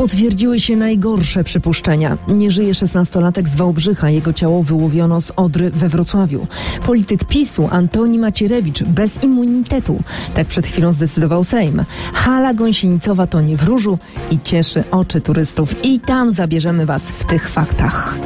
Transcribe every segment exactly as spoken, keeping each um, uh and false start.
Potwierdziły się najgorsze przypuszczenia. Nie żyje szesnastolatek z Wałbrzycha. Jego ciało wyłowiono z Odry we Wrocławiu. Polityk PiSu Antoni Macierewicz bez immunitetu. Tak przed chwilą zdecydował Sejm. Hala Gąsienicowa to nie w różu i cieszy oczy turystów. I tam zabierzemy was w tych faktach.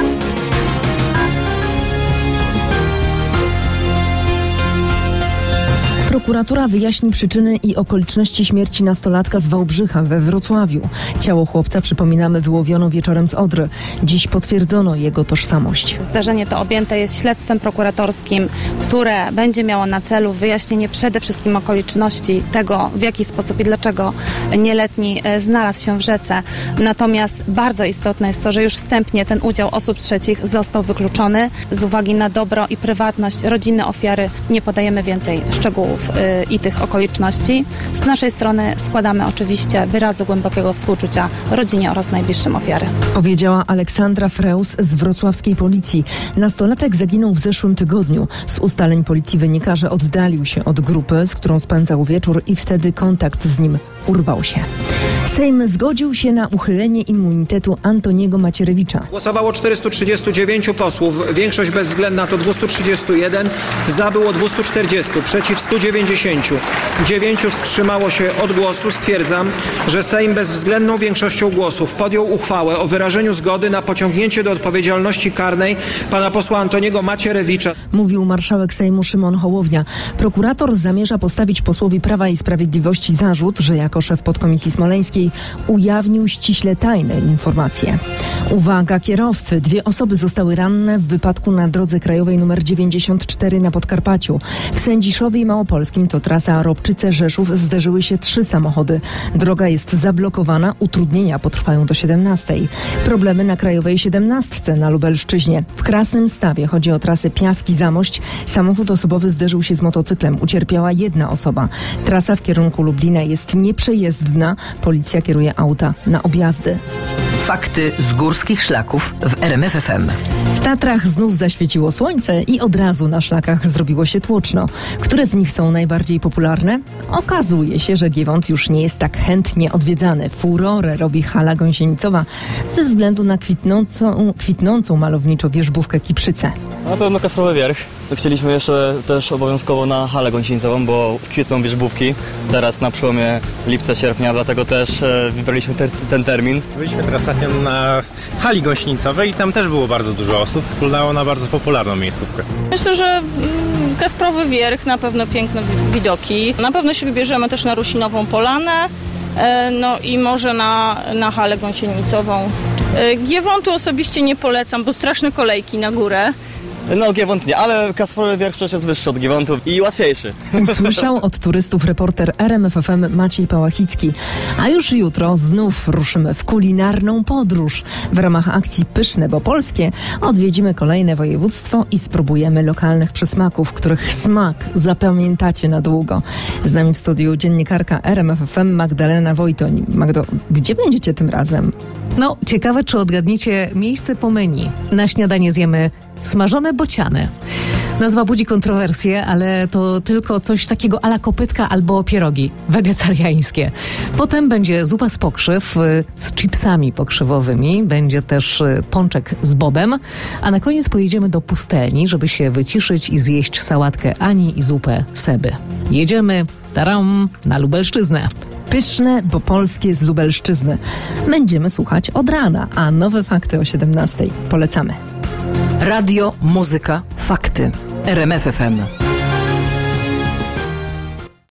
Prokuratura wyjaśni przyczyny i okoliczności śmierci nastolatka z Wałbrzycha we Wrocławiu. Ciało chłopca, przypominamy, wyłowiono wieczorem z Odry. Dziś potwierdzono jego tożsamość. Zdarzenie to objęte jest śledztwem prokuratorskim, które będzie miało na celu wyjaśnienie przede wszystkim okoliczności tego, w jaki sposób i dlaczego nieletni znalazł się w rzece. Natomiast bardzo istotne jest to, że już wstępnie ten udział osób trzecich został wykluczony. Z uwagi na dobro i prywatność rodziny ofiary nie podajemy więcej szczegółów i tych okoliczności. Z naszej strony składamy oczywiście wyrazy głębokiego współczucia rodzinie oraz najbliższym ofiary. Powiedziała Aleksandra Freus z wrocławskiej policji. Nastolatek zaginął w zeszłym tygodniu. Z ustaleń policji wynika, że oddalił się od grupy, z którą spędzał wieczór i wtedy kontakt z nim urwał się. Sejm zgodził się na uchylenie immunitetu Antoniego Macierewicza. Głosowało czterystu trzydziestu dziewięciu posłów, większość bezwzględna to dwieście trzydzieści jeden, za było dwieście czterdziestu, przeciw stu dziewięćdziesięciu. dziewięciu wstrzymało się od głosu. Stwierdzam, że Sejm bezwzględną większością głosów podjął uchwałę o wyrażeniu zgody na pociągnięcie do odpowiedzialności karnej pana posła Antoniego Macierewicza. Mówił marszałek Sejmu Szymon Hołownia. Prokurator zamierza postawić posłowi Prawa i Sprawiedliwości zarzut, że jako szef podkomisji smoleńskiej ujawnił ściśle tajne informacje. Uwaga kierowcy! Dwie osoby zostały ranne w wypadku na drodze krajowej nr dziewięćdziesiąt cztery na Podkarpaciu. W Sędziszowie i Małopolskim, to trasa Ropczyce-Rzeszów, zderzyły się trzy samochody. Droga jest zablokowana, utrudnienia potrwają do siedemnastej. Problemy na krajowej siedemnastce na Lubelszczyźnie. W Krasnym Stawie chodzi o trasę Piaski-Zamość. Samochód osobowy zderzył się z motocyklem. Ucierpiała jedna osoba. Trasa w kierunku Lublina jest nieprzejezdna. Policja kieruje auta na objazdy. Fakty z górskich szlaków w R M F F M. W Tatrach znów zaświeciło słońce i od razu na szlakach zrobiło się tłoczno. Które z nich są najbardziej popularne? Okazuje się, że Giewont już nie jest tak chętnie odwiedzany. Furorę robi hala Gąsienicowa ze względu na kwitnącą, kwitnącą malowniczo wierzbówkę Kiprzycę. Na pewno Kasprowy Wierch. Chcieliśmy jeszcze też obowiązkowo na halę Gąsienicową, bo kwitną wierzbówki teraz na przełomie lipca, sierpnia, dlatego też e, wybraliśmy te, ten termin. Byliśmy teraz ostatnio na hali Gąsienicowej i tam też było bardzo dużo osób. Wyglądało na bardzo popularną miejscówkę. Myślę, że mm, Kasprowy Wierch, na pewno piękne widoki. Na pewno się wybierzemy też na Rusinową Polanę, e, no i może na, na halę Gąsienicową. E, Giewontu osobiście nie polecam, bo straszne kolejki na górę. No Giewont nie, ale Kasprowy Wierch przecież jest wyższy od Giewontu i łatwiejszy. Usłyszał od turystów reporter R M F F M Maciej Pałachicki. A już jutro znów ruszymy w kulinarną podróż. W ramach akcji Pyszne, bo polskie odwiedzimy kolejne województwo i spróbujemy lokalnych przysmaków, których smak zapamiętacie na długo. Z nami w studiu dziennikarka R M F F M Magdalena Wojtoń. Magdo, gdzie będziecie tym razem? No, ciekawe, czy odgadniecie miejsce po menu. Na śniadanie zjemy smażone bociany. Nazwa budzi kontrowersje, ale to tylko coś takiego à la kopytka albo pierogi wegetariańskie. Potem będzie zupa z pokrzyw y, z chipsami pokrzywowymi. Będzie też y, pączek z bobem. A na koniec pojedziemy do pustelni, żeby się wyciszyć i zjeść sałatkę Ani i zupę Seby. Jedziemy, taram, na Lubelszczyznę. Pyszne, bo polskie z Lubelszczyzny. Będziemy słuchać od rana, a nowe fakty o siedemnastej. Polecamy. Radio, muzyka, fakty. R M F F M.